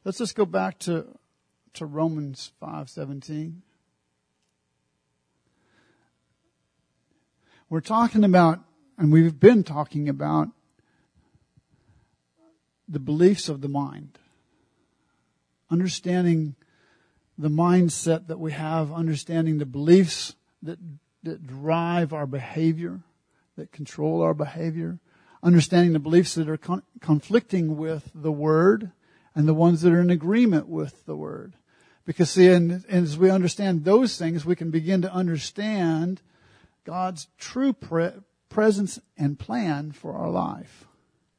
Let's just go back to Romans 5:17. We're talking about, and we've been talking about, the beliefs of the mind. Understanding the mindset that we have, understanding the beliefs that drive our behavior, that control our behavior, understanding the beliefs that are conflicting with the Word and the ones that are in agreement with the Word. Because see, and as we understand those things, we can begin to understand God's true presence and plan for our life.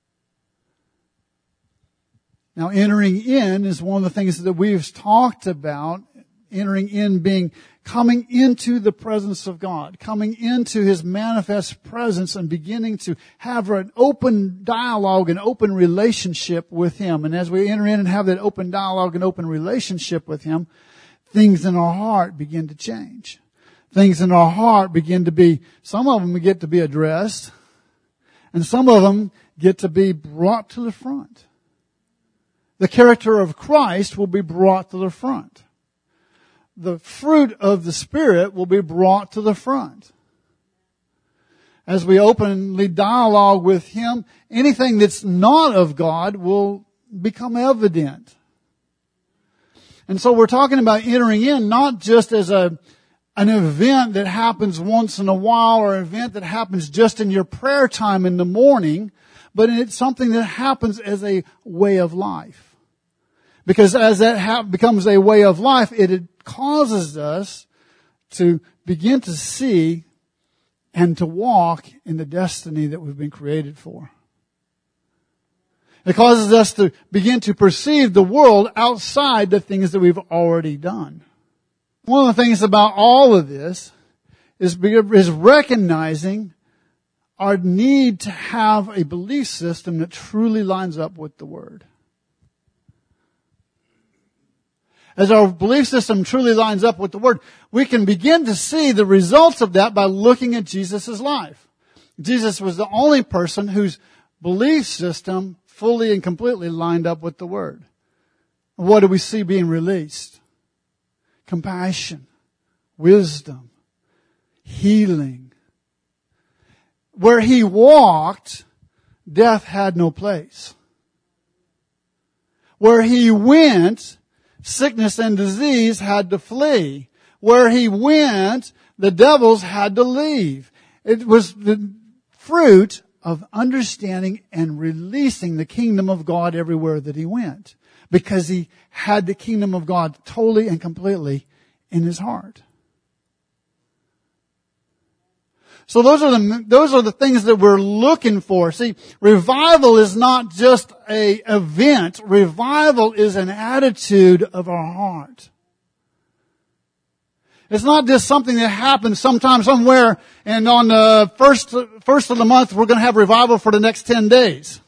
Now, entering in is one of the things that we've talked about. Entering in being coming into the presence of God, coming into His manifest presence and beginning to have an open dialogue, an open relationship with Him. And as we enter in and have that open dialogue and open relationship with Him, things in our heart begin to change. Things in our heart begin to be, some of them get to be addressed, and some of them get to be brought to the front. The character of Christ will be brought to the front. The fruit of the Spirit will be brought to the front. As we openly dialogue with Him, anything that's not of God will become evident. And so we're talking about entering in not just as an event that happens once in a while or an event that happens just in your prayer time in the morning, but it's something that happens as a way of life. Because as that becomes a way of life, it causes us to begin to see and to walk in the destiny that we've been created for. It causes us to begin to perceive the world outside the things that we've already done. One of the things about all of this is recognizing our need to have a belief system that truly lines up with the Word. As our belief system truly lines up with the Word, we can begin to see the results of that by looking at Jesus' life. Jesus was the only person whose belief system fully and completely lined up with the Word. What do we see being released? Compassion, wisdom, healing. Where He walked, death had no place. Where He went, sickness and disease had to flee. Where He went, the devils had to leave. It was the fruit of understanding and releasing the kingdom of God everywhere that He went. Because He had the kingdom of God totally and completely in His heart. So those are the things that we're looking for. See, revival is not just an event. Revival is an attitude of our heart. It's not just something that happens sometime somewhere and on the first of the month we're going to have revival for the next 10 days.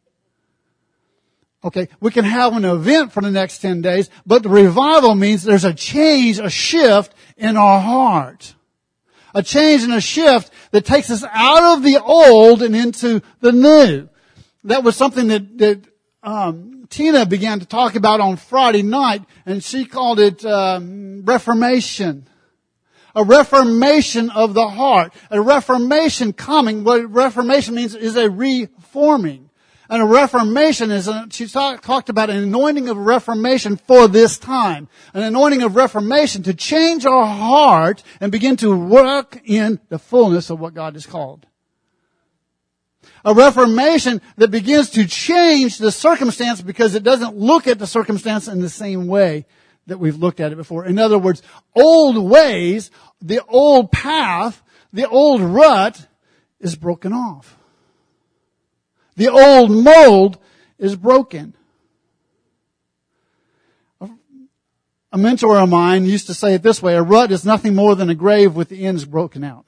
Okay, we can have an event for the next 10 days, but the revival means there's a change, a shift in our heart. A change and a shift that takes us out of the old and into the new. That was something that Tina began to talk about on Friday night, and she called it reformation. A reformation of the heart. A reformation coming. What reformation means is a reforming. And a reformation is, she talked about an anointing of reformation for this time. An anointing of reformation to change our heart and begin to work in the fullness of what God has called. A reformation that begins to change the circumstance because it doesn't look at the circumstance in the same way that we've looked at it before. In other words, old ways, the old path, the old rut is broken off. The old mold is broken. A mentor of mine used to say it this way: a rut is nothing more than a grave with the ends broken out.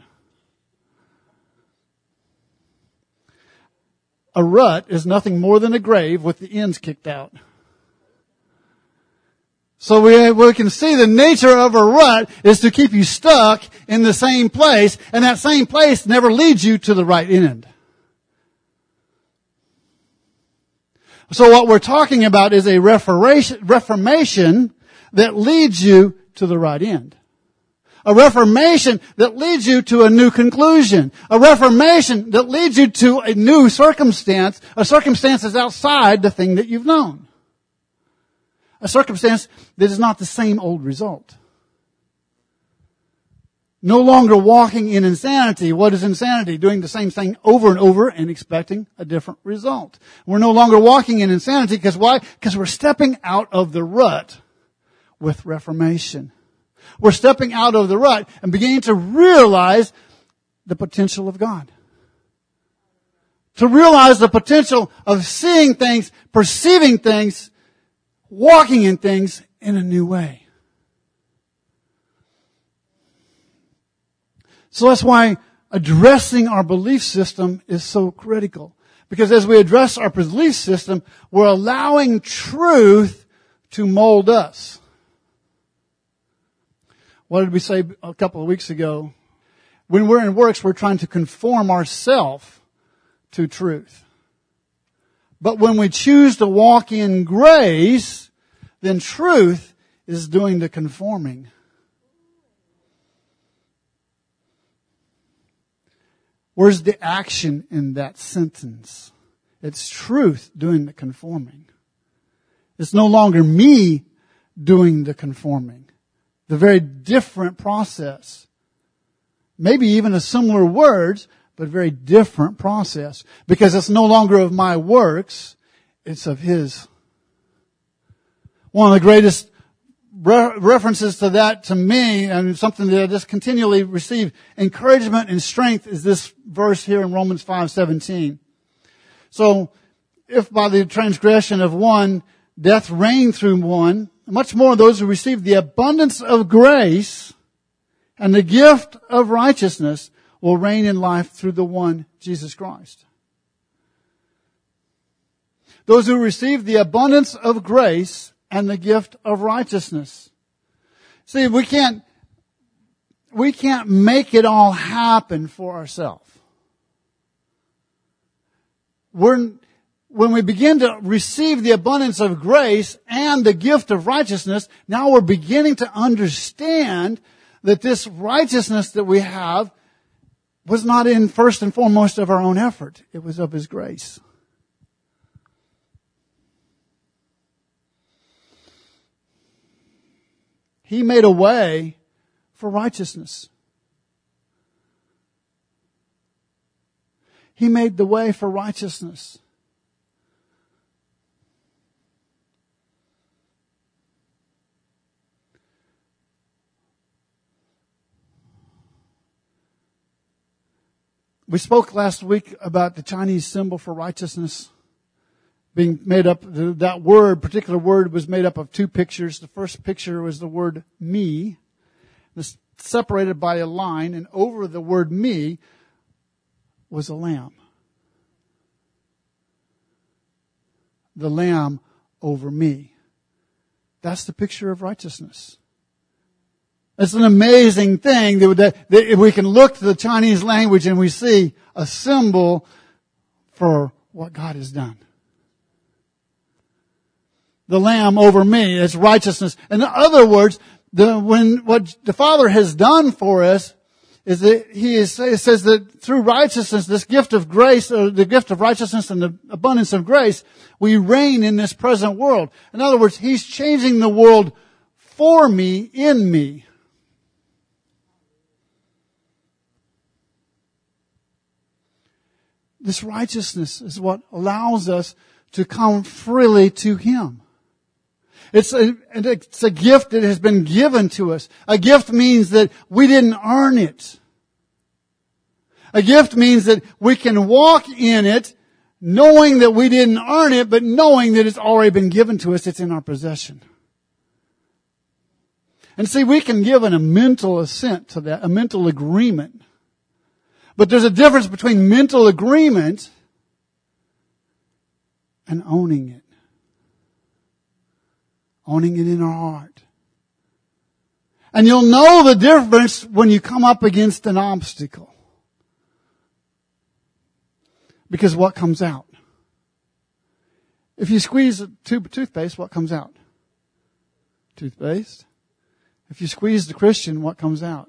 A rut is nothing more than a grave with the ends kicked out. So we can see the nature of a rut is to keep you stuck in the same place, and that same place never leads you to the right end. So what we're talking about is a reformation that leads you to the right end. A reformation that leads you to a new conclusion. A reformation that leads you to a new circumstance. A circumstance that's outside the thing that you've known. A circumstance that is not the same old result. No longer walking in insanity. What is insanity? Doing the same thing over and over and expecting a different result. We're no longer walking in insanity because why? Because we're stepping out of the rut with reformation. We're stepping out of the rut and beginning to realize the potential of God. To realize the potential of seeing things, perceiving things, walking in things in a new way. So that's why addressing our belief system is so critical. Because as we address our belief system, we're allowing truth to mold us. What did we say a couple of weeks ago? When we're in works, we're trying to conform ourselves to truth. But when we choose to walk in grace, then truth is doing the conforming. Where's the action in that sentence? It's truth doing the conforming. It's no longer me doing the conforming. The very different process. Maybe even a similar words, but very different process. Because it's no longer of my works, it's of His. One of the greatest references to that to me, and something that I just continually receive encouragement and strength, is this verse here in Romans 5:17. So, if by the transgression of one, death reigned through one, much more those who receive the abundance of grace and the gift of righteousness will reign in life through the one, Jesus Christ. Those who receive the abundance of grace and the gift of righteousness. See, we can't make it all happen for ourselves. When we begin to receive the abundance of grace and the gift of righteousness, now we're beginning to understand that this righteousness that we have was not in first and foremost of our own effort. It was of His grace. He made a way for righteousness. He made the way for righteousness. We spoke last week about the Chinese symbol for righteousness being made up. That particular word was made up of two pictures. The first picture was the word me. It's separated by a line, and over the word me was a lamb. The lamb over me. That's the picture of righteousness. It's an amazing thing that if we can look to the Chinese language and we see a symbol for what God has done. The lamb over me is righteousness. In other words, what the Father has done for us is that it says that through righteousness, this gift of grace, or the gift of righteousness and the abundance of grace, we reign in this present world. In other words, He's changing the world for me, in me. This righteousness is what allows us to come freely to Him. It's a gift that has been given to us. A gift means that we didn't earn it. A gift means that we can walk in it knowing that we didn't earn it, but knowing that it's already been given to us. It's in our possession. And see, we can give a mental assent to that, a mental agreement. But there's a difference between mental agreement and owning it. Owning it in our heart. And you'll know the difference when you come up against an obstacle. Because what comes out? If you squeeze a tube of toothpaste, what comes out? Toothpaste. If you squeeze the Christian, what comes out?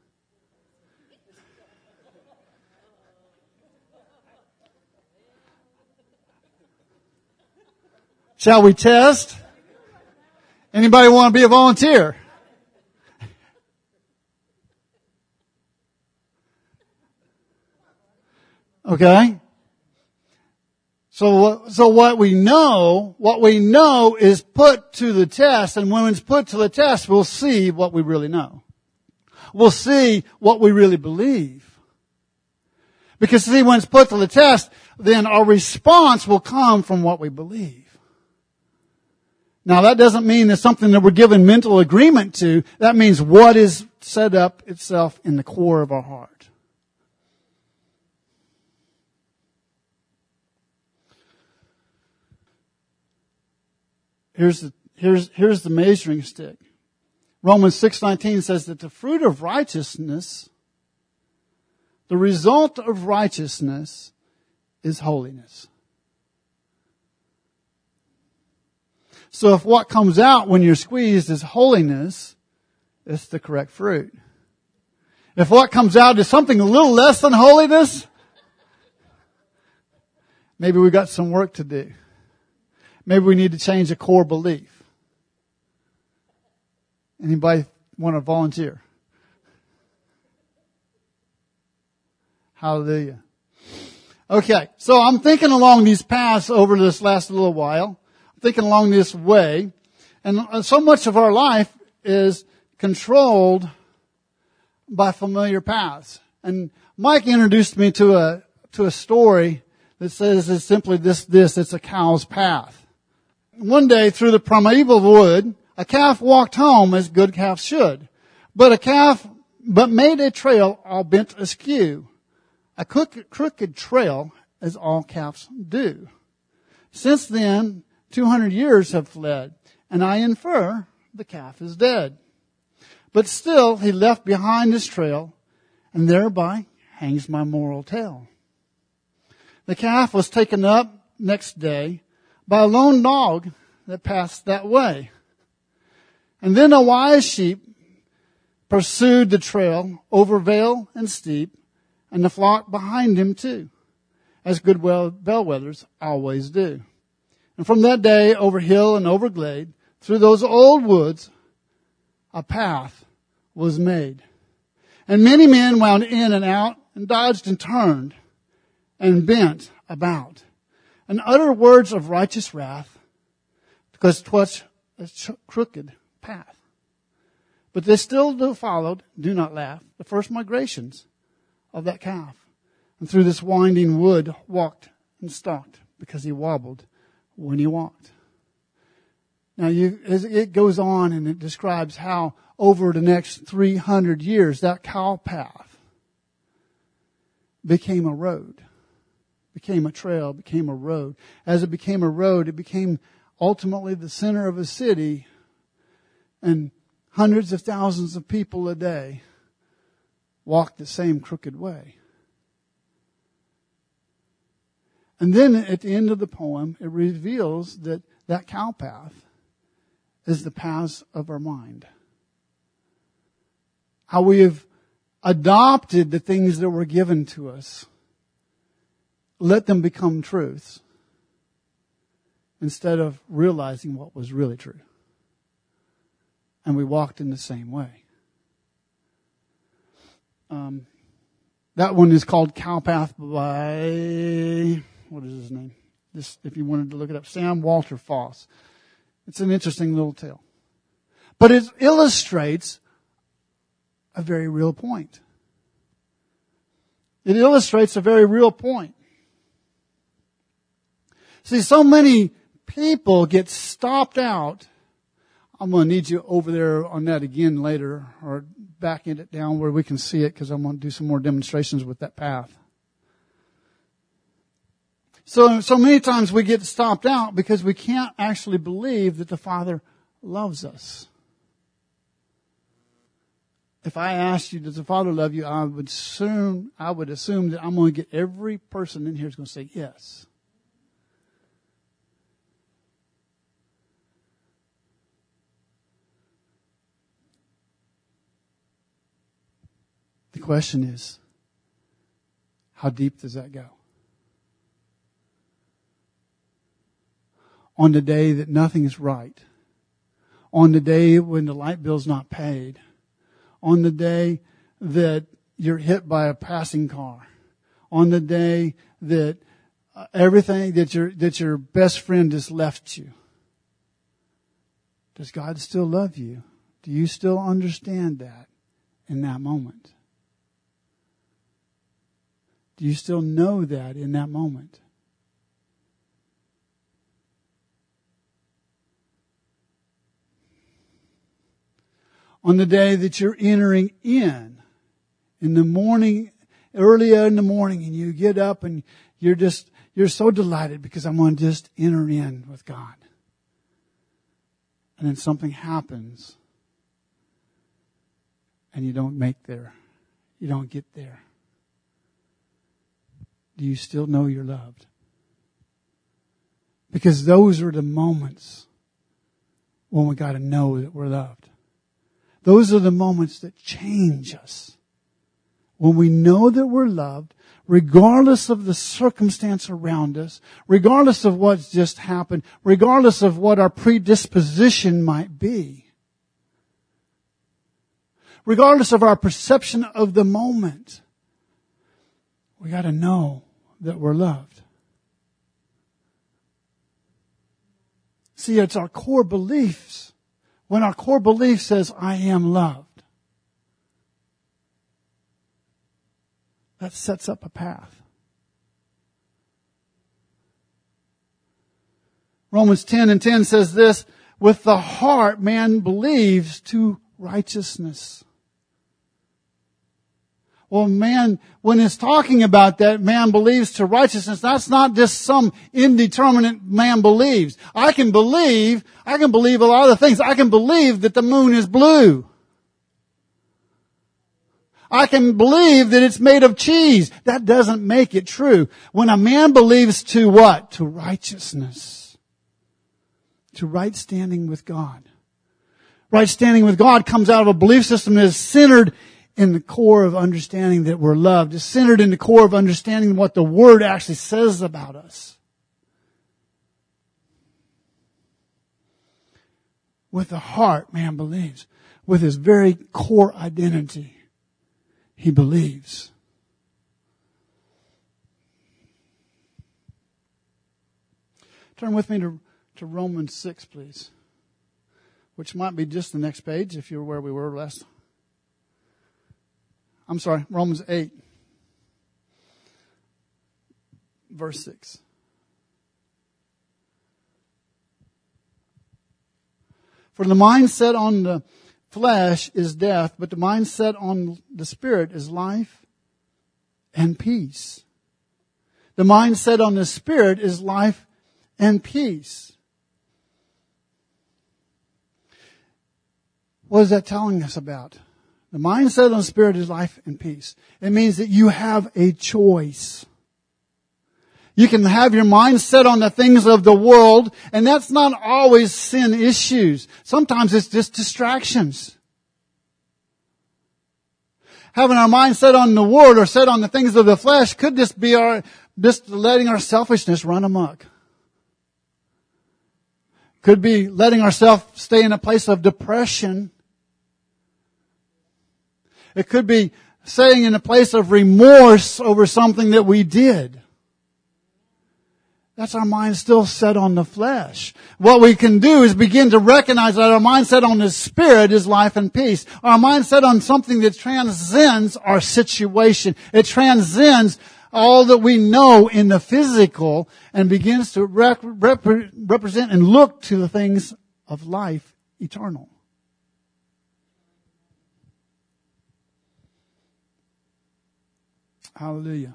Shall we test? Anybody want to be a volunteer? Okay. So what we know is put to the test, and when it's put to the test, we'll see what we really know. We'll see what we really believe. Because see, when it's put to the test, then our response will come from what we believe. Now that doesn't mean it's something that we're given mental agreement to. That means what is set up itself in the core of our heart. Here's the measuring stick. Romans 6:19 says that the fruit of righteousness, the result of righteousness, is holiness. So if what comes out when you're squeezed is holiness, it's the correct fruit. If what comes out is something a little less than holiness, maybe we've got some work to do. Maybe we need to change a core belief. Anybody want to volunteer? Hallelujah. Okay, so I'm thinking along these paths over this last little while. I'm thinking along this way. And so much of our life is controlled by familiar paths. And Mike introduced me to a story that says it's simply it's a cow's path. One day through the primeval wood, a calf walked home as good calves should. But made a trail all bent askew. A crooked trail as all calves do. Since then, 200 years have fled, and I infer the calf is dead. But still he left behind his trail, and thereby hangs my moral tale. The calf was taken up next day by a lone dog that passed that way. And then a wise sheep pursued the trail over vale and steep, and the flock behind him too, as good bellwethers always do. And from that day, over hill and over glade, through those old woods, a path was made. And many men wound in and out, and dodged and turned, and bent about, and uttered words of righteous wrath, because 'twas a crooked path. But they still followed, do not laugh, the first migrations of that calf. And through this winding wood walked and stalked, because he wobbled when he walked. Now it goes on and it describes how over the next 300 years that cow path became a road, became a trail, became a road. As it became a road, it became ultimately the center of a city, and hundreds of thousands of people a day walked the same crooked way. And then at the end of the poem, it reveals that that cow path is the paths of our mind. How we have adopted the things that were given to us, let them become truths, instead of realizing what was really true. And we walked in the same way. That one is called Cow Path by, what is his name? If you wanted to look it up, Sam Walter Foss. It's an interesting little tale. But it illustrates a very real point. It illustrates a very real point. See, so many people get stopped out. I'm going to need you over there on that again later, or backing it down where we can see it, because I'm going to do some more demonstrations with that path. So many times we get stopped out because we can't actually believe that the Father loves us. If I asked you, does the Father love you? I would assume that I'm going to get every person in here is going to say yes. question is, how deep does that go? On the day that nothing is right, on the day when the light bill's not paid, on the day that you're hit by a passing car, on the day that everything that your best friend has left you. Does God still love you? Do you still understand that in that moment? Do you still know that in that moment? On the day that you're entering in the morning, early in the morning, and you get up and you're so delighted because I'm going to just enter in with God. And then something happens and you don't get there. Do you still know you're loved? Because those are the moments when we got to know that we're loved. Those are the moments that change us. When we know that we're loved, regardless of the circumstance around us, regardless of what's just happened, regardless of what our predisposition might be, regardless of our perception of the moment, we got to know that we're loved. See, it's our core beliefs. When our core belief says, I am loved, that sets up a path. Romans 10:10 says this, with the heart man believes to righteousness. Well, man, when it's talking about that, man believes to righteousness, that's not just some indeterminate man believes. I can believe a lot of things. I can believe that the moon is blue. I can believe that it's made of cheese. That doesn't make it true. When a man believes to what? To righteousness. To right standing with God. Right standing with God comes out of a belief system that is centered in the core of understanding that we're loved. It's centered in the core of understanding what the Word actually says about us. With the heart, man believes. With his very core identity, he believes. Turn with me to Romans 6, please. Which might be just the next page if you're where we were last time. I'm sorry, Romans 8, verse 6. For the mind set on the flesh is death, but the mind set on the Spirit is life and peace. The mind set on the Spirit is life and peace. What is that telling us about? The mind set on the Spirit is life and peace. It means that you have a choice. You can have your mind set on the things of the world, and that's not always sin issues. Sometimes it's just distractions. Having our mind set on the world or set on the things of the flesh could just be just letting our selfishness run amok. Could be letting ourselves stay in a place of depression. It could be staying in a place of remorse over something that we did. That's our mind still set on the flesh. What we can do is begin to recognize that our mind set on the Spirit is life and peace. Our mind set on something that transcends our situation. It transcends all that we know in the physical and begins to represent and look to the things of life eternal. Hallelujah.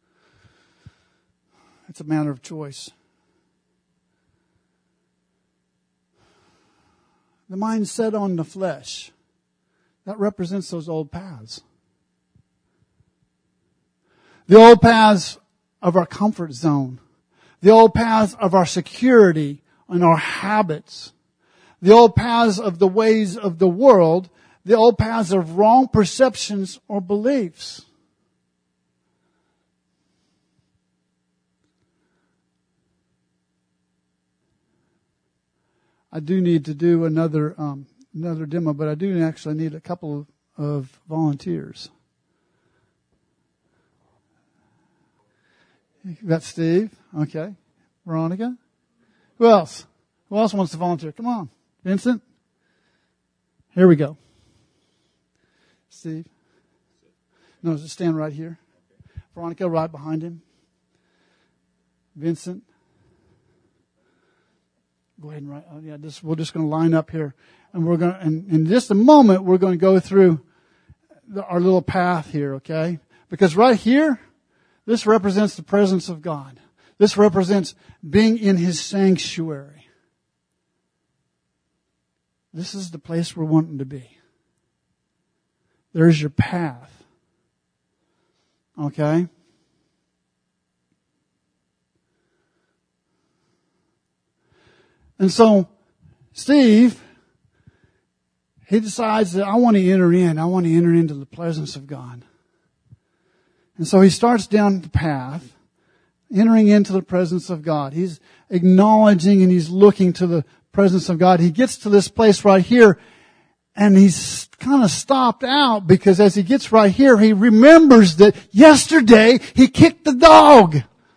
It's a matter of choice. The mind set on the flesh, that represents those old paths. The old paths of our comfort zone. The old paths of our security and our habits. The old paths of the ways of the world the old paths of wrong perceptions or beliefs. I do need to do another demo, but I do actually need a couple of volunteers. That's Steve. Okay. Veronica. Who else? Who else wants to volunteer? Come on. Vincent. Here we go. Steve. No, just stand right here. Veronica right behind him. Vincent. Go ahead and write. Oh, yeah, we're just going to line up here. And we're going to, and in just a moment, we're going to go through our little path here, okay? Because right here, this represents the presence of God. This represents being in His sanctuary. This is the place we're wanting to be. There's your path. Okay? And so, Steve, he decides that I want to enter in. I want to enter into the presence of God. And so he starts down the path, entering into the presence of God. He's acknowledging and he's looking to the presence of God. He gets to this place right here, and he's kind of stopped out because as he gets right here, he remembers that yesterday he kicked the dog.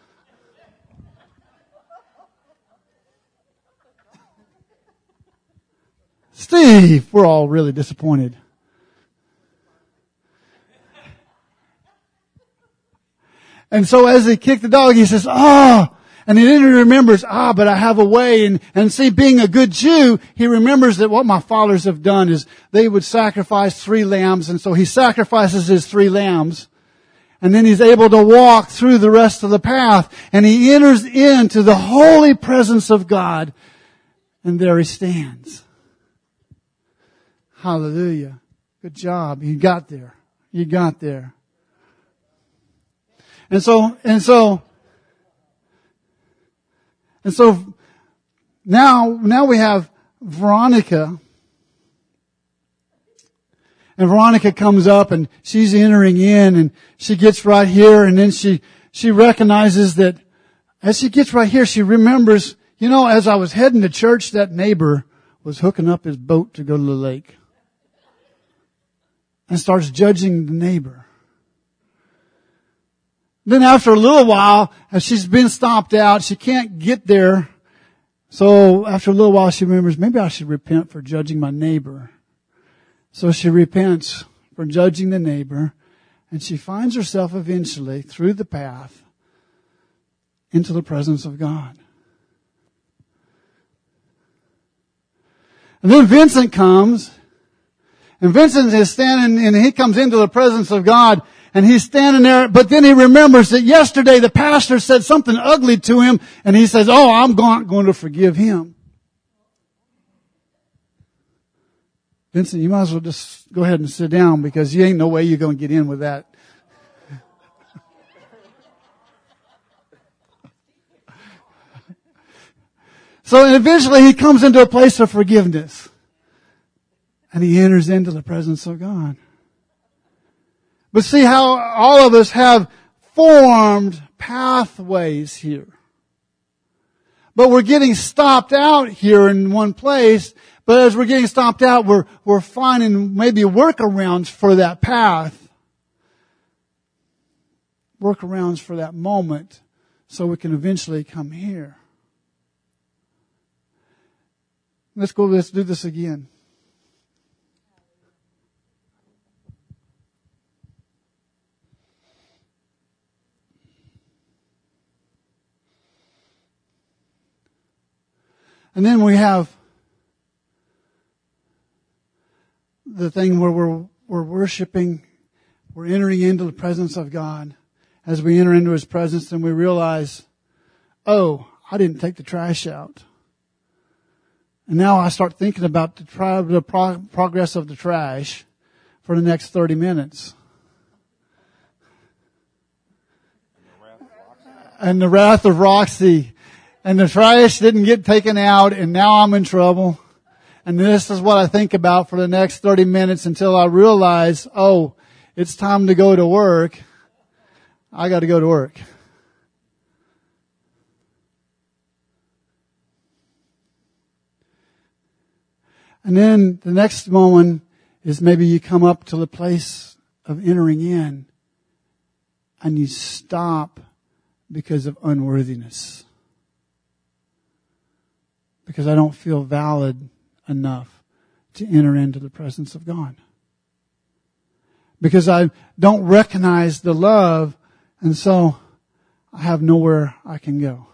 Steve, we're all really disappointed. And so as he kicked the dog, he says, and then he remembers, but I have a way. And see, being a good Jew, he remembers that what my fathers have done is they would sacrifice 3 lambs. And so he sacrifices his 3 lambs. And then he's able to walk through the rest of the path. And he enters into the holy presence of God. And there he stands. Hallelujah. Good job. You got there. You got there. And so now we have Veronica. And Veronica comes up and she's entering in and she gets right here, and then she recognizes that as she gets right here, she remembers, as I was heading to church, that neighbor was hooking up his boat to go to the lake. And starts judging the neighbor. Then after a little while, as she's been stopped out, she can't get there. So after a little while, she remembers, maybe I should repent for judging my neighbor. So she repents for judging the neighbor, and she finds herself eventually through the path into the presence of God. And then Vincent comes, and Vincent is standing, and he comes into the presence of God, and he's standing there, but then he remembers that yesterday the pastor said something ugly to him, and he says, I'm going to forgive him. Vincent, you might as well just go ahead and sit down, because you ain't no way you're going to get in with that. So eventually he comes into a place of forgiveness. And he enters into the presence of God. But see how all of us have formed pathways here. But we're getting stopped out here in one place. But as we're getting stopped out, we're finding maybe workarounds for that path. Workarounds for that moment so we can eventually come here. Let's do this again. And then we have the thing where we're worshiping, we're entering into the presence of God. As we enter into His presence, then we realize, I didn't take the trash out. And now I start thinking about the progress of the trash for the next 30 minutes. And the wrath of Roxy. And the trash didn't get taken out, and now I'm in trouble. And this is what I think about for the next 30 minutes until I realize, oh, it's time to go to work. I got to go to work. And then the next moment is maybe you come up to the place of entering in and you stop because of unworthiness. Because I don't feel valid enough to enter into the presence of God. Because I don't recognize the love, and so I have nowhere I can go.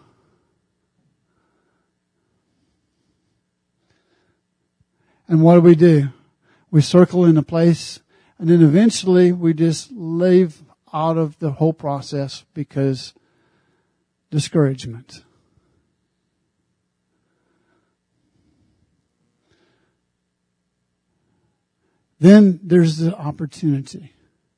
And what do? We circle in a place, and then eventually we just leave out of the whole process because discouragement. Then there's the opportunity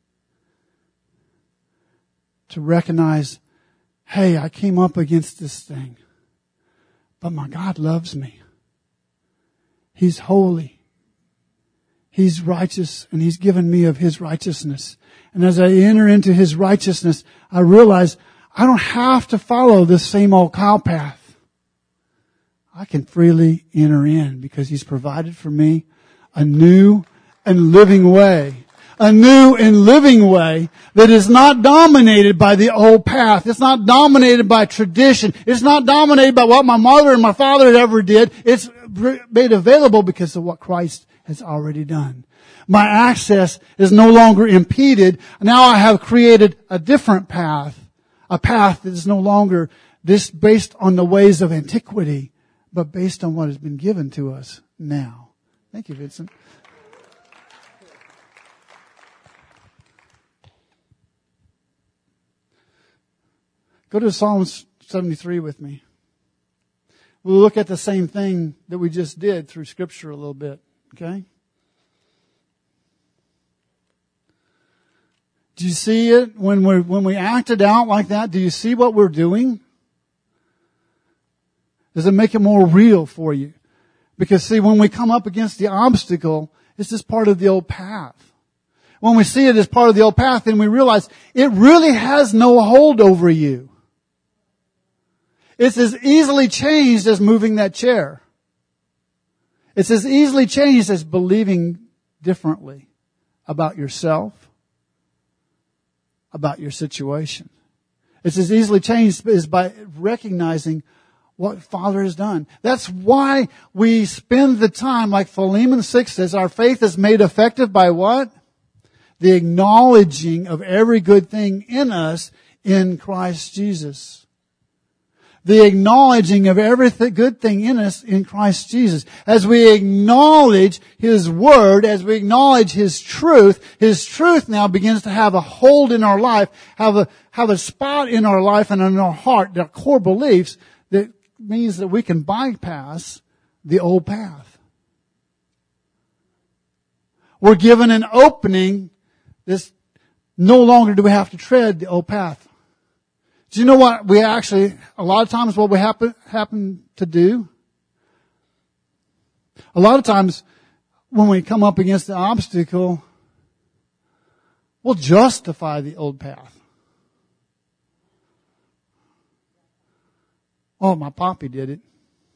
to recognize, hey, I came up against this thing, but my God loves me. He's holy. He's righteous, and He's given me of His righteousness. And as I enter into His righteousness, I realize I don't have to follow this same old cow path. I can freely enter in because He's provided for me a new and living way. A new and living way that is not dominated by the old path. It's not dominated by tradition. It's not dominated by what my mother and my father ever did. It's made available because of what Christ has already done. My access is no longer impeded. Now I have created a different path. A path that is no longer just based on the ways of antiquity, but based on what has been given to us now. Thank you, Vincent. Go to Psalm 73 with me. We'll look at the same thing that we just did through Scripture a little bit. Okay? Do you see it when we act it out like that? Do you see what we're doing? Does it make it more real for you? Because see, when we come up against the obstacle, it's just part of the old path. When we see it as part of the old path, then we realize it really has no hold over you. It's as easily changed as moving that chair. It's as easily changed as believing differently about yourself, about your situation. It's as easily changed as by recognizing what Father has done. That's why we spend the time, like Philemon 6 says, our faith is made effective by what? The acknowledging of every good thing in us in Christ Jesus. The acknowledging of every good thing in us in Christ Jesus. As we acknowledge His Word, as we acknowledge His truth now begins to have a hold in our life, have a spot in our life and in our heart, our core beliefs, that means that we can bypass the old path. We're given an opening. This no longer do we have to tread the old path. Do you know what we actually, a lot of times what we happen to do? A lot of times when we come up against the obstacle, we'll justify the old path. Oh, my papi did it.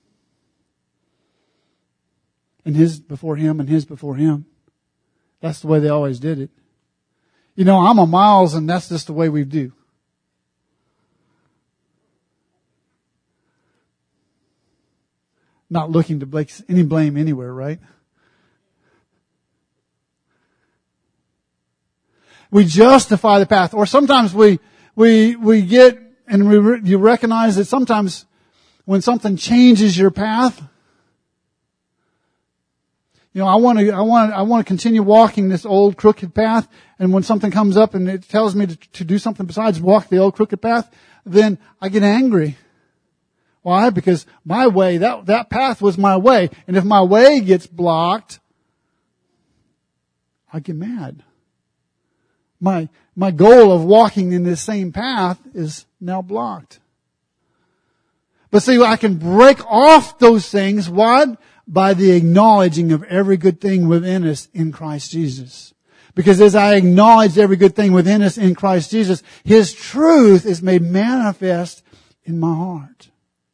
And his before him and his before him. That's the way they always did it. You know, I'm a Miles and that's just the way we do. Not looking to place any blame anywhere, right? We justify the path. Or sometimes we get, and you recognize that sometimes when something changes your path, you know, I want to continue walking this old crooked path, and when something comes up and it tells me to do something besides walk the old crooked path, then I get angry. Why? Because my way, that path was my way. And if my way gets blocked, I get mad. My goal of walking in this same path is now blocked. But see, I can break off those things. What? by the acknowledging of every good thing within us in Christ Jesus. Because as I acknowledge every good thing within us in Christ Jesus, His truth is made manifest in my heart.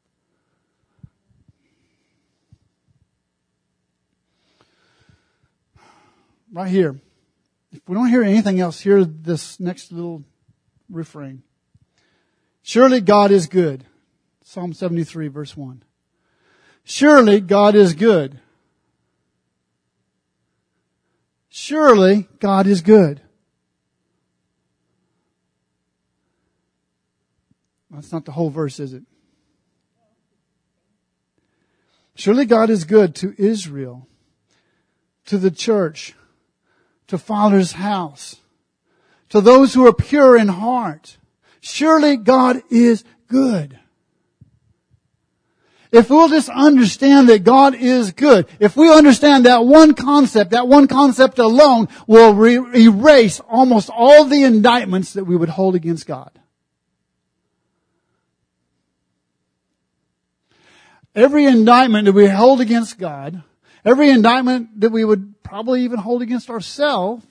Right here. If we don't hear anything else, hear this next little refrain. Surely God is good. Psalm 73, verse 1. Surely God is good. Surely God is good. That's not the whole verse, is it? Surely God is good to Israel, to the church, to Father's house, to those who are pure in heart. Surely God is good. If we'll just understand that God is good, if we understand that one concept alone will erase almost all the indictments that we would hold against God. Every indictment that we hold against God, every indictment that we would probably even hold against ourselves,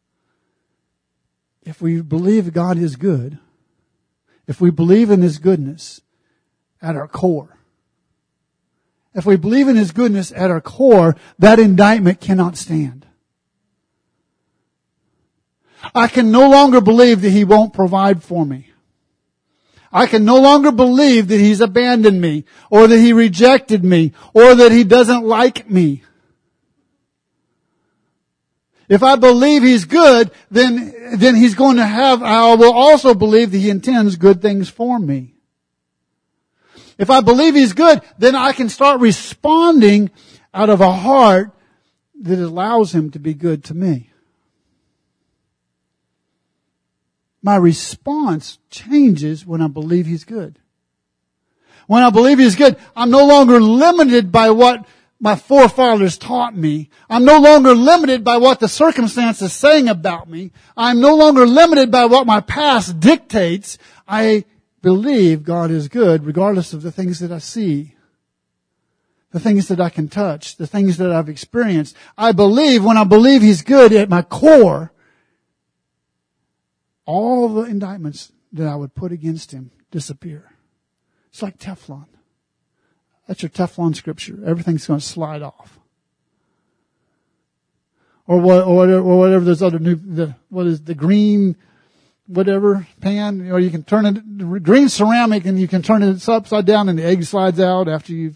if we believe God is good, if we believe in His goodness at our core, if we believe in His goodness at our core, that indictment cannot stand. I can no longer believe that He won't provide for me. I can no longer believe that He's abandoned me, or that He rejected me, or that He doesn't like me. If I believe He's good, then He's going to I will also believe that He intends good things for me. If I believe He's good, then I can start responding out of a heart that allows Him to be good to me. My response changes when I believe He's good. When I believe He's good, I'm no longer limited by what my forefathers taught me. I'm no longer limited by what the circumstances saying about me. I'm no longer limited by what my past dictates. I believe God is good regardless of the things that I see, the things that I can touch, the things that I've experienced. I believe when I believe He's good at my core, all the indictments that I would put against Him disappear. It's like Teflon. That's your Teflon scripture. Everything's going to slide off. Or whatever those other what is the green whatever pan, or you can turn it, green ceramic, and you can turn it upside down and the egg slides out after you've,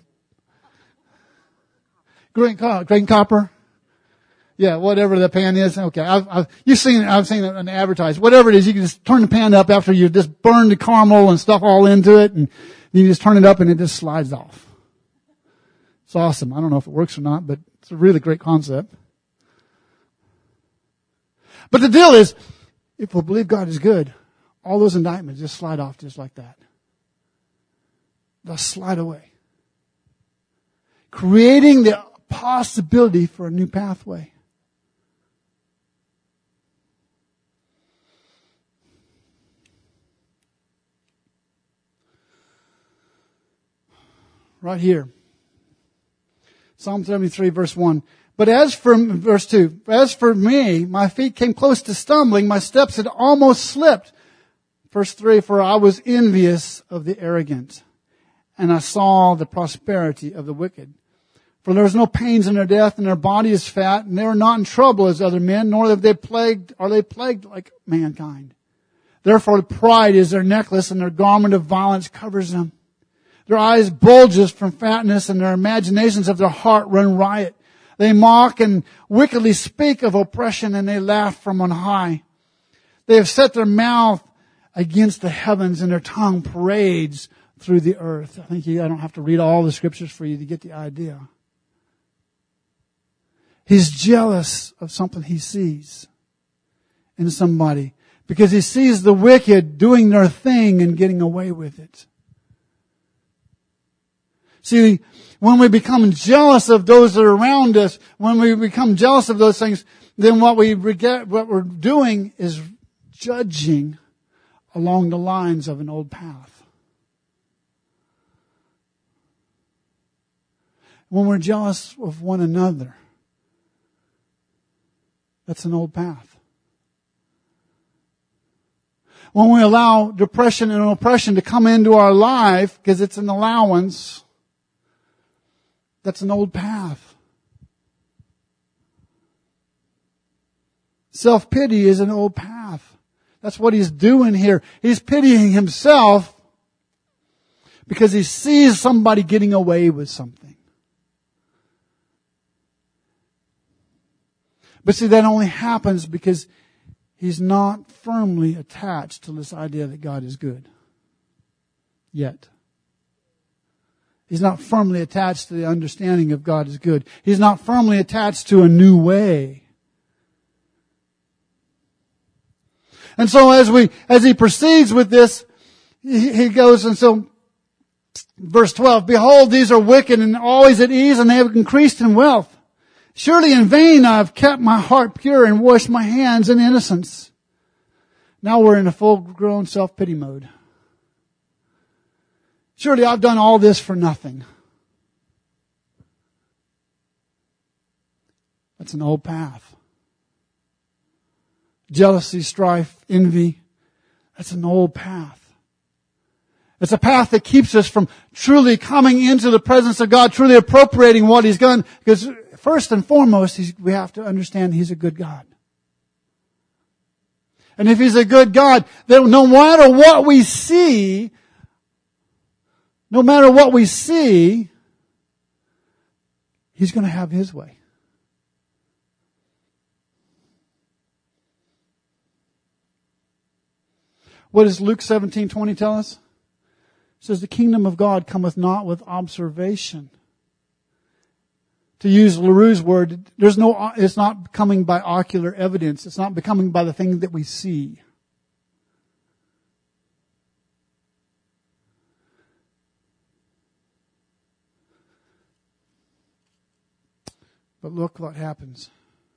green copper. Yeah, whatever the pan is. Okay. I've seen it advertised. Whatever it is, you can just turn the pan up after you just burn the caramel and stuff all into it, and you just turn it up and it just slides off. It's awesome. I don't know if it works or not, but it's a really great concept. But the deal is, if we believe God is good, all those indictments just slide off just like that. They'll slide away. Creating the possibility for a new pathway. Right here. Psalm 73, verse 1. But verse 2, as for me, my feet came close to stumbling, my steps had almost slipped. Verse 3, for I was envious of the arrogant, and I saw the prosperity of the wicked. For there is no pains in their death, and their body is fat, and they are not in trouble as other men, nor are they plagued like mankind. Therefore pride is their necklace, and their garment of violence covers them. Their eyes bulges from fatness, and their imaginations of their heart run riot. They mock and wickedly speak of oppression, and they laugh from on high. They have set their mouth against the heavens, and their tongue parades through the earth. I don't have to read all the scriptures for you to get the idea. He's jealous of something he sees in somebody, because he sees the wicked doing their thing and getting away with it. See, when we become jealous of those that are around us, when we become jealous of those things, then what we're doing is judging along the lines of an old path. when we're jealous of one another. That's an old path. When we allow depression and oppression to come into our life, because it's an allowance, that's an old path. Self-pity is an old path. That's what he's doing here. He's pitying himself because he sees somebody getting away with something. But see, that only happens because he's not firmly attached to this idea that God is good. Yet. He's not firmly attached to the understanding of God is good. He's not firmly attached to a new way. And so as he proceeds with this, he goes, and so, verse 12, behold, these are wicked and always at ease, and they have increased in wealth. Surely in vain I have kept my heart pure and washed my hands in innocence. Now we're in a full-grown self-pity mode. Surely I've done all this for nothing. That's an old path. Jealousy, strife, envy. That's an old path. It's a path that keeps us from truly coming into the presence of God, truly appropriating what He's done. Because first and foremost, we have to understand He's a good God. And if He's a good God, then no matter what we see, He's going to have His way. What does Luke 17:20 tell us? It says, the kingdom of God cometh not with observation. To use LaRue's word, it's not coming by ocular evidence. It's not coming by the things that we see. But look what happens.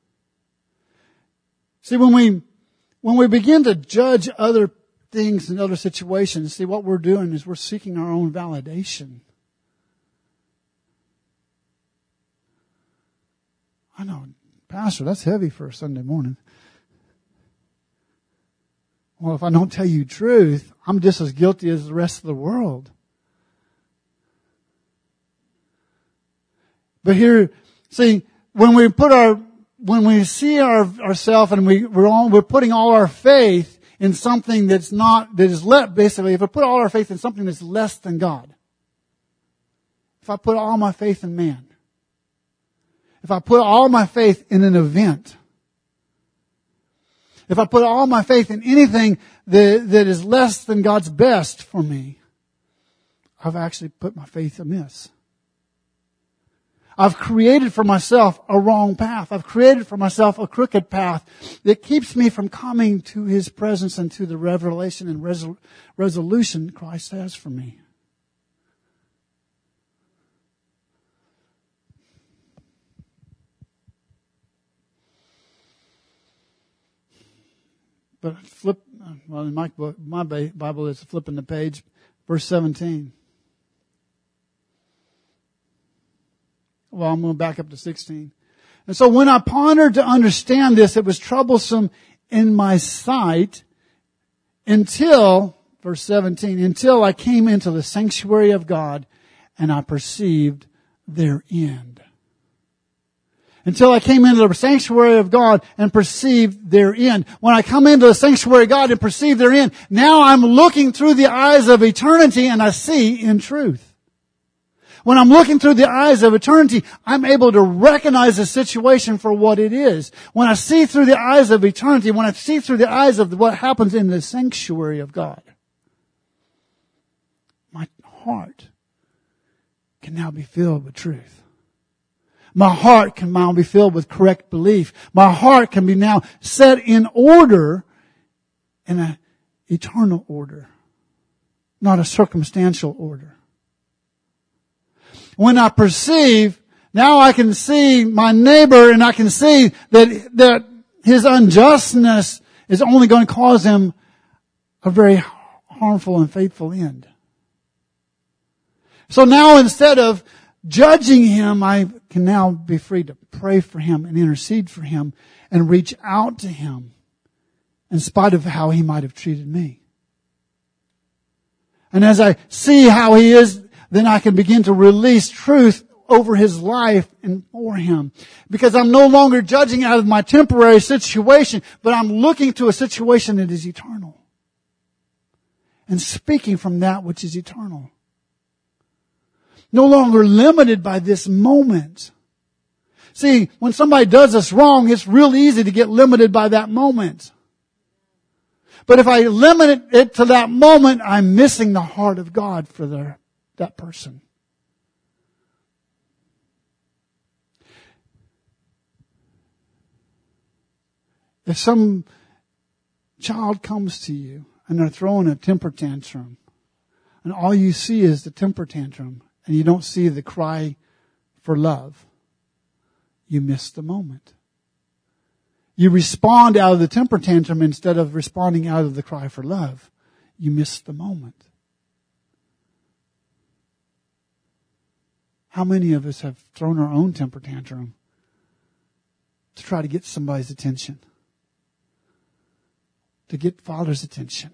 See, when we begin to judge other things and other situations, see, what we're doing is we're seeking our own validation. I know, Pastor, that's heavy for a Sunday morning. Well, if I don't tell you truth, I'm just as guilty as the rest of the world. But here, see, when we see ourselves and we're putting all our faith in something basically, if I put all our faith in something that's less than God, if I put all my faith in man, if I put all my faith in an event, if I put all my faith in anything that is less than God's best for me, I've actually put my faith amiss. I've created for myself a wrong path. I've created for myself a crooked path that keeps me from coming to His presence and to the revelation and resolution Christ has for me. But in my book, my Bible is flipping the page, verse 17. Well, I'm going to back up to 16. And so when I pondered to understand this, it was troublesome in my sight until, verse 17, until I came into the sanctuary of God and I perceived their end. Until I came into the sanctuary of God and perceived their end. When I come into the sanctuary of God and perceive their end, now I'm looking through the eyes of eternity and I see in truth. When I'm looking through the eyes of eternity, I'm able to recognize the situation for what it is. When I see through the eyes of eternity, when I see through the eyes of what happens in the sanctuary of God, my heart can now be filled with truth. My heart can now be filled with correct belief. My heart can be now set in order, in an eternal order, not a circumstantial order. When I perceive, now I can see my neighbor and I can see that his unjustness is only going to cause him a very harmful and fateful end. So now instead of judging him, I can now be free to pray for him and intercede for him and reach out to him in spite of how he might have treated me. And as I see how he is, then I can begin to release truth over his life and for him. Because I'm no longer judging out of my temporary situation, but I'm looking to a situation that is eternal. And speaking from that which is eternal. No longer limited by this moment. See, when somebody does us wrong, it's real easy to get limited by that moment. But if I limit it to that moment, I'm missing the heart of God for that person. If some child comes to you and they're throwing a temper tantrum, and all you see is the temper tantrum, and you don't see the cry for love, you miss the moment. You respond out of the temper tantrum instead of responding out of the cry for love. You miss the moment. How many of us have thrown our own temper tantrum to try to get somebody's attention? To get Father's attention.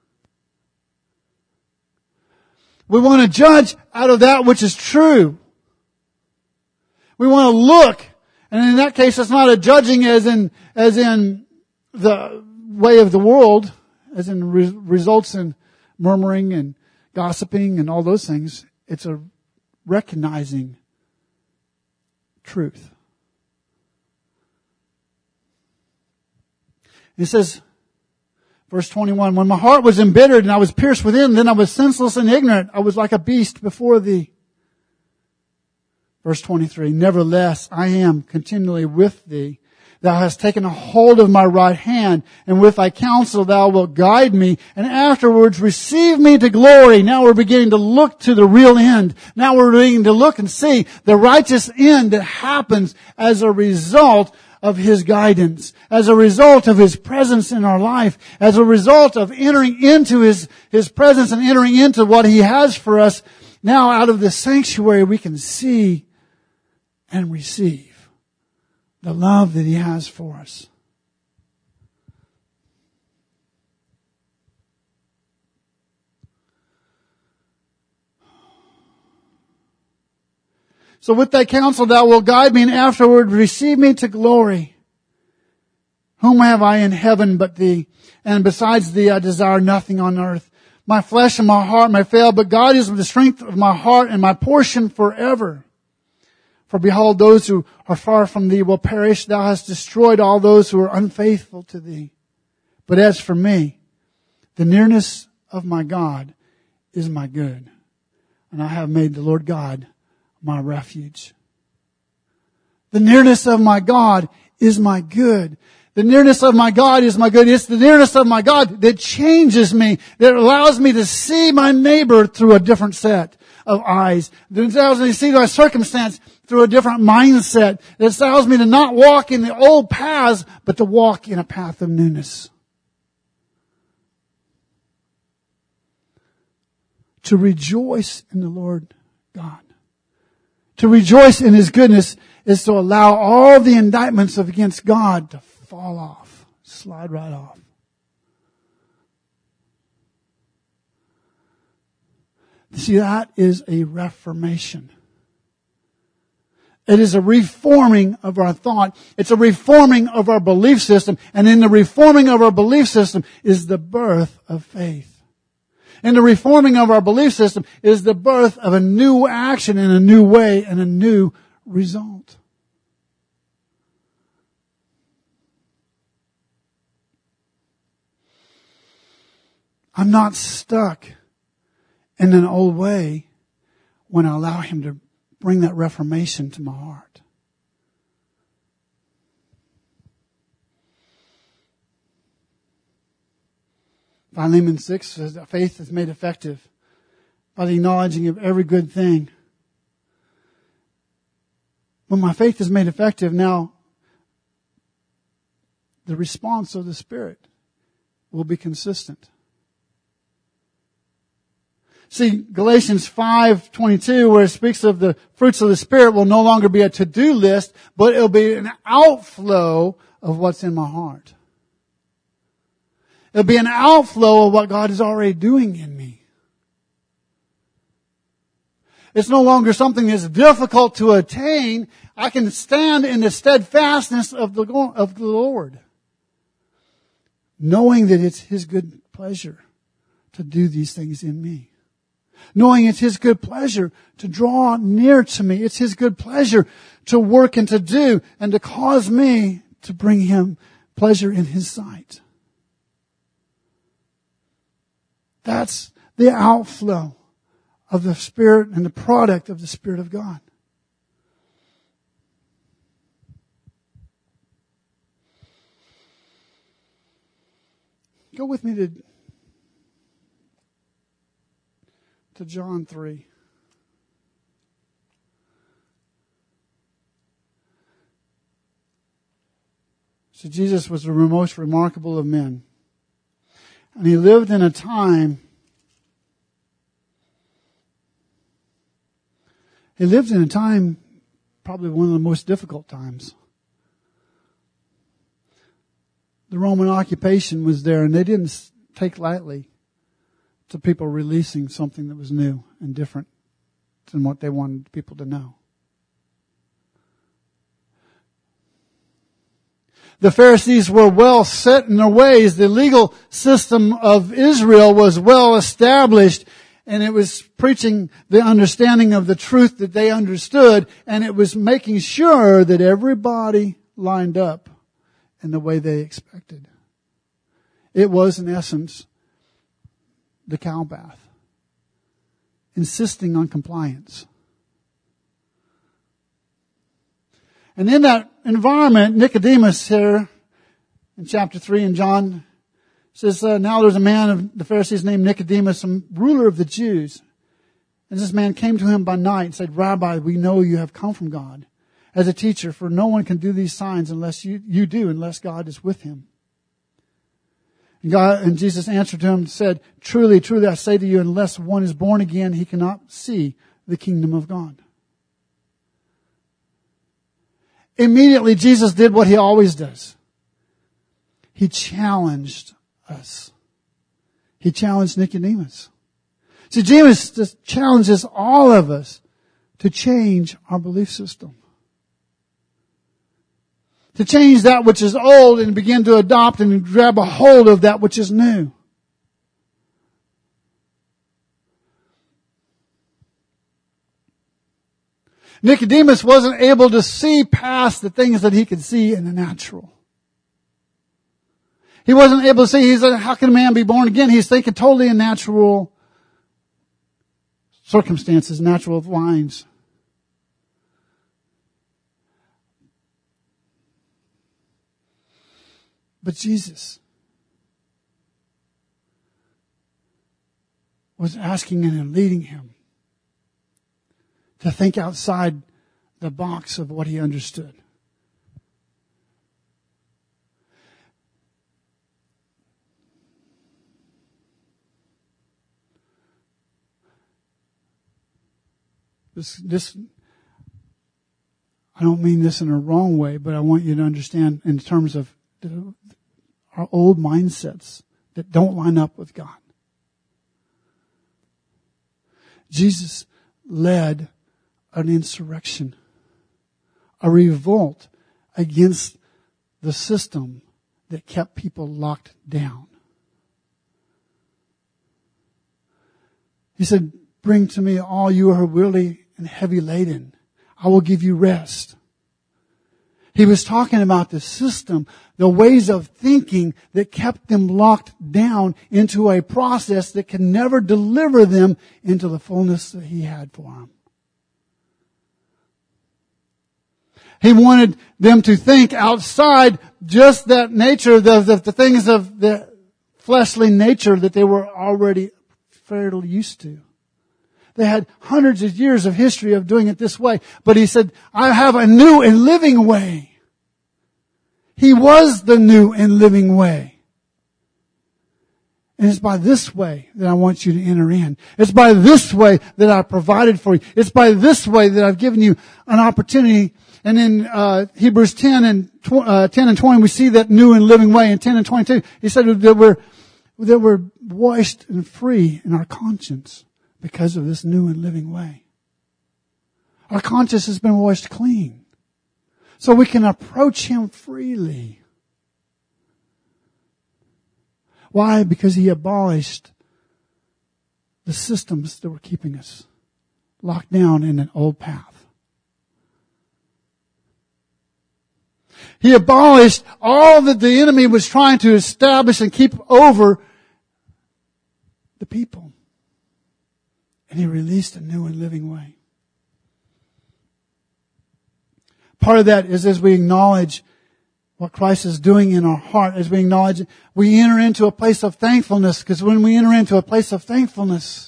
We want to judge out of that which is true. We want to look. And in that case, it's not a judging as in the way of the world, as in results in murmuring and gossiping and all those things. It's a recognizing truth. It says, verse 21, when my heart was embittered and I was pierced within, then I was senseless and ignorant. I was like a beast before thee. Verse 23, nevertheless, I am continually with thee. Thou hast taken a hold of my right hand, and with thy counsel thou wilt guide me, and afterwards receive me to glory. Now we're beginning to look to the real end. Now we're beginning to look and see the righteous end that happens as a result of His guidance, as a result of His presence in our life, as a result of entering into His presence and entering into what He has for us. Now out of the sanctuary we can see and receive the love that He has for us. So with thy counsel thou wilt guide me, and afterward receive me to glory. Whom have I in heaven but thee? And besides thee I desire nothing on earth. My flesh and my heart may fail, but God is the strength of my heart and my portion forever. For behold, those who are far from thee will perish. Thou hast destroyed all those who are unfaithful to thee. But as for me, the nearness of my God is my good. And I have made the Lord God my refuge. The nearness of my God is my good. The nearness of my God is my good. It's the nearness of my God that changes me, that allows me to see my neighbor through a different set of eyes. That allows me to see my circumstance through a different mindset. That allows me to not walk in the old paths, but to walk in a path of newness. To rejoice in the Lord God. To rejoice in His goodness is to allow all the indictments against God to fall off, slide right off. See, that is a reformation. It is a reforming of our thought. It's a reforming of our belief system. And in the reforming of our belief system is the birth of faith. In the reforming of our belief system is the birth of a new action in a new way and a new result. I'm not stuck in an old way when I allow Him to bring that reformation to my heart. Philemon 6 says that faith is made effective by the acknowledging of every good thing. When my faith is made effective, now the response of the Spirit will be consistent. See, Galatians 5:22, where it speaks of the fruits of the Spirit, will no longer be a to-do list, but it'll be an outflow of what's in my heart. It'll be an outflow of what God is already doing in me. It's no longer something that's difficult to attain. I can stand in the steadfastness of the Lord, knowing that it's His good pleasure to do these things in me. Knowing it's His good pleasure to draw near to me. It's His good pleasure to work and to do and to cause me to bring Him pleasure in His sight. That's the outflow of the Spirit and the product of the Spirit of God. Go with me to John 3. So Jesus was the most remarkable of men. And He lived in a time, probably one of the most difficult times. The Roman occupation was there, and they didn't take lightly to people releasing something that was new and different than what they wanted people to know. The Pharisees were well set in their ways. The legal system of Israel was well established, and it was preaching the understanding of the truth that they understood, and it was making sure that everybody lined up in the way they expected. It was, in essence, the cow bath, insisting on compliance. And in that environment, Nicodemus here in chapter 3 in John says, now there's a man of the Pharisees named Nicodemus, a ruler of the Jews. And this man came to him by night and said, Rabbi, we know you have come from God as a teacher, for no one can do these signs unless you do, unless God is with him. And Jesus answered to him and said, truly, truly, I say to you, unless one is born again, he cannot see the kingdom of God. Immediately, Jesus did what He always does. He challenged us. He challenged Nicodemus. See, Jesus just challenges all of us to change our belief system. To change that which is old and begin to adopt and grab a hold of that which is new. Nicodemus wasn't able to see past the things that he could see in the natural. He wasn't able to see, he said, how can a man be born again? He's thinking totally in natural circumstances, natural lines. But Jesus was asking and leading him to think outside the box of what he understood. This, I don't mean this in a wrong way, but I want you to understand in terms of our old mindsets that don't line up with God. Jesus led an insurrection, a revolt against the system that kept people locked down. He said, bring to me all you who are weary and heavy laden. I will give you rest. He was talking about the system, the ways of thinking that kept them locked down into a process that could never deliver them into the fullness that He had for them. He wanted them to think outside just that nature, the things of the fleshly nature that they were already fairly used to. They had hundreds of years of history of doing it this way. But He said, I have a new and living way. He was the new and living way. And it's by this way that I want you to enter in. It's by this way that I provided for you. It's by this way that I've given you an opportunity. And in Hebrews 10 and 20, we see that new and living way. In 10 and 22, he said that we're washed and free in our conscience because of this new and living way. Our conscience has been washed clean, so we can approach Him freely. Why? Because He abolished the systems that were keeping us locked down in an old path. He abolished all that the enemy was trying to establish and keep over the people. And He released a new and living way. Part of that is as we acknowledge what Christ is doing in our heart, as we acknowledge it, we enter into a place of thankfulness, because when we enter into a place of thankfulness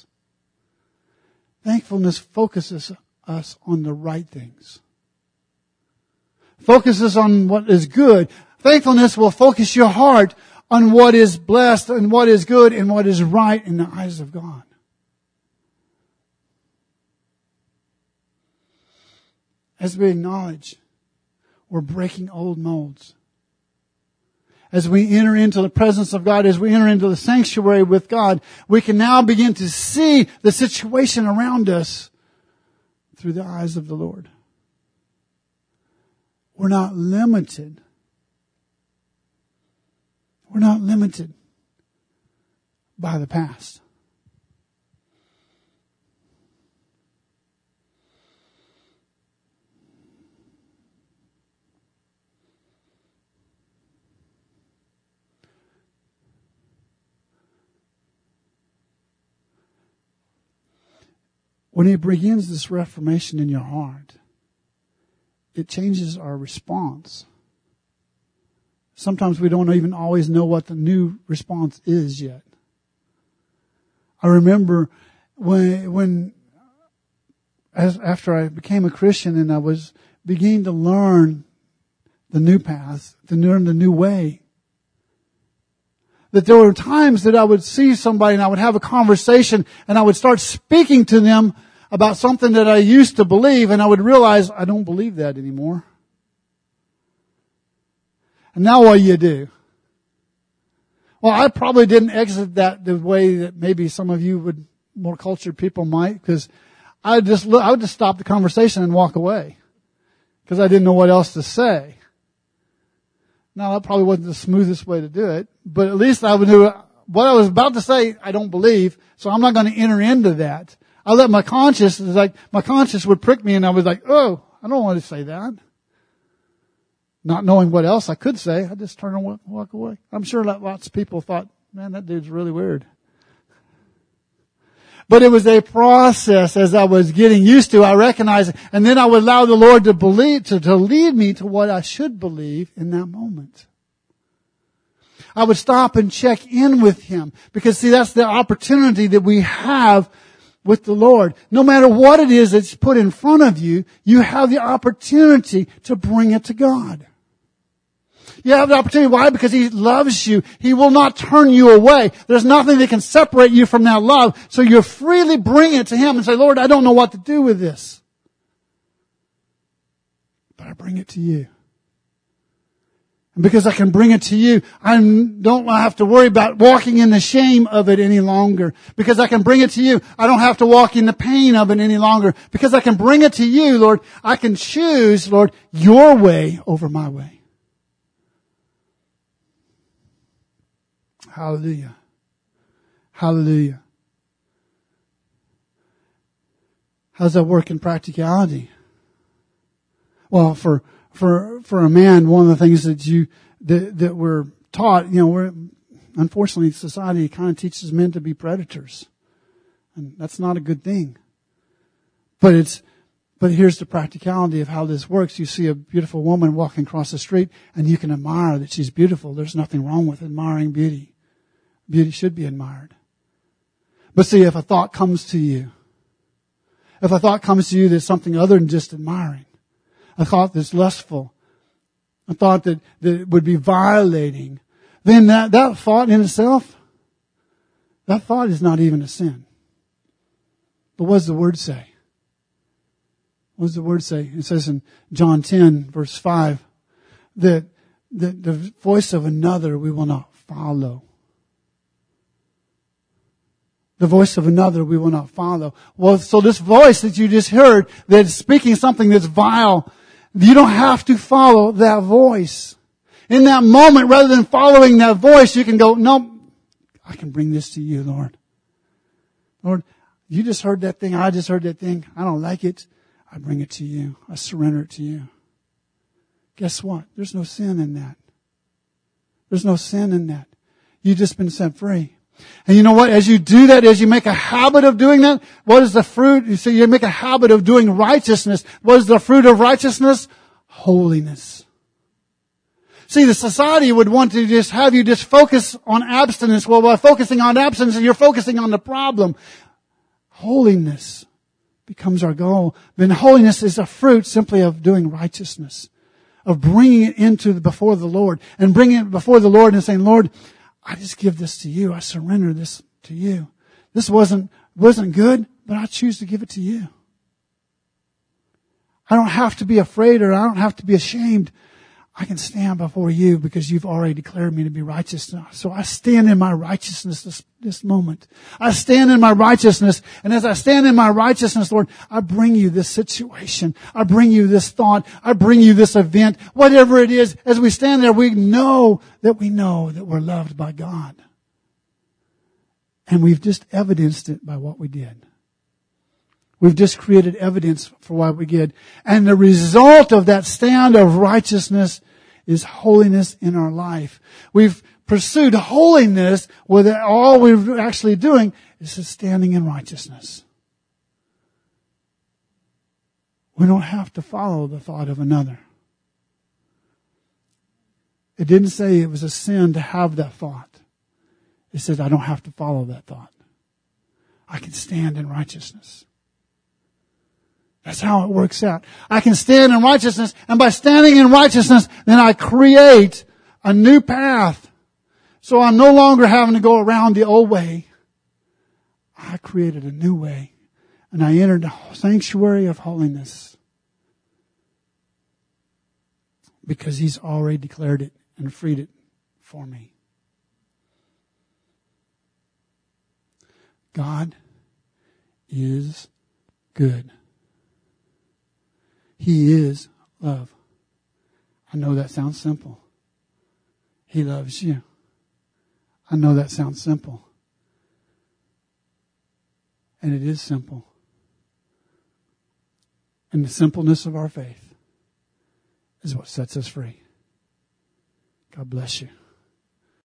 focuses us on the right things. Focuses on what is good. Thankfulness will focus your heart on what is blessed and what is good and what is right in the eyes of God. As we acknowledge, we're breaking old molds. As we enter into the presence of God, as we enter into the sanctuary with God, we can now begin to see the situation around us through the eyes of the Lord. We're not limited. We're not limited by the past. When He begins this reformation in your heart, it changes our response. Sometimes we don't even always know what the new response is yet. I remember after I became a Christian and I was beginning to learn the new path, to learn the new way, that there were times that I would see somebody and I would have a conversation and I would start speaking to them about something that I used to believe, and I would realize I don't believe that anymore. And now what do you do? Well, I probably didn't exit that the way that maybe some of you would, more cultured people might, because I would just stop the conversation and walk away because I didn't know what else to say. Now, that probably wasn't the smoothest way to do it, but at least I would know what I was about to say. I don't believe, so I'm not going to enter into that. I let my conscience would prick me, and I was like, oh, I don't want to say that. Not knowing what else I could say, I just turned and walk away. I'm sure that lots of people thought, man, that dude's really weird. But it was a process as I was getting used to. I recognized it, and then I would allow the Lord to lead me to what I should believe in that moment. I would stop and check in with Him, because see, that's the opportunity that we have with the Lord. No matter what it is that's put in front of you, you have the opportunity to bring it to God. You have the opportunity. Why? Because He loves you. He will not turn you away. There's nothing that can separate you from that love. So you freely bring it to Him and say, Lord, I don't know what to do with this, but I bring it to You. And because I can bring it to You, I don't have to worry about walking in the shame of it any longer. Because I can bring it to You, I don't have to walk in the pain of it any longer. Because I can bring it to You, Lord, I can choose, Lord, Your way over my way. Hallelujah. Hallelujah. How does that work in practicality? Well, for a man, one of the things that we're taught, unfortunately, society kind of teaches men to be predators, and that's not a good thing. But here's the practicality of how this works. You see a beautiful woman walking across the street, and you can admire that she's beautiful. There's nothing wrong with admiring beauty. Beauty should be admired. But see, if a thought comes to you that's something other than just admiring, a thought that's lustful, a thought that would be violating, then that thought in itself That thought is not even a sin. But what does the Word say? What does the Word say? It says in John 10, verse 5, that the voice of another we will not follow. The voice of another we will not follow. Well, so this voice that you just heard that's speaking something that's vile, you don't have to follow that voice. In that moment, rather than following that voice, you can go, no, I can bring this to you, Lord. Lord, you just heard that thing. I just heard that thing. I don't like it. I bring it to you. I surrender it to you. Guess what? There's no sin in that. There's no sin in that. You've just been set free. And you know what? As you do that, as you make a habit of doing that, what is the fruit? You say you make a habit of doing righteousness. What is the fruit of righteousness? Holiness. See, the society would want to just have you just focus on abstinence. Well, by focusing on abstinence, you're focusing on the problem. Holiness becomes our goal. Then holiness is a fruit simply of doing righteousness, of bringing it before the Lord, and bringing it before the Lord and saying, Lord, I just give this to you. I surrender this to you. This wasn't good, but I choose to give it to you. I don't have to be afraid, or I don't have to be ashamed. I can stand before you because you've already declared me to be righteous. So I stand in my righteousness this moment. I stand in my righteousness. And as I stand in my righteousness, Lord, I bring you this situation. I bring you this thought. I bring you this event. Whatever it is, as we stand there, we know that we're loved by God. And we've just evidenced it by what we did. We've just created evidence for what we did. And the result of that stand of righteousness is holiness in our life. We've pursued holiness with all we're actually doing is just standing in righteousness. We don't have to follow the thought of another. It didn't say it was a sin to have that thought. It said I don't have to follow that thought. I can stand in righteousness. That's how it works out. I can stand in righteousness, and by standing in righteousness, then I create a new path. So I'm no longer having to go around the old way. I created a new way, and I entered the sanctuary of holiness because He's already declared it and freed it for me. God is good. He is love. I know that sounds simple. He loves you. I know that sounds simple. And it is simple. And the simpleness of our faith is what sets us free. God bless you.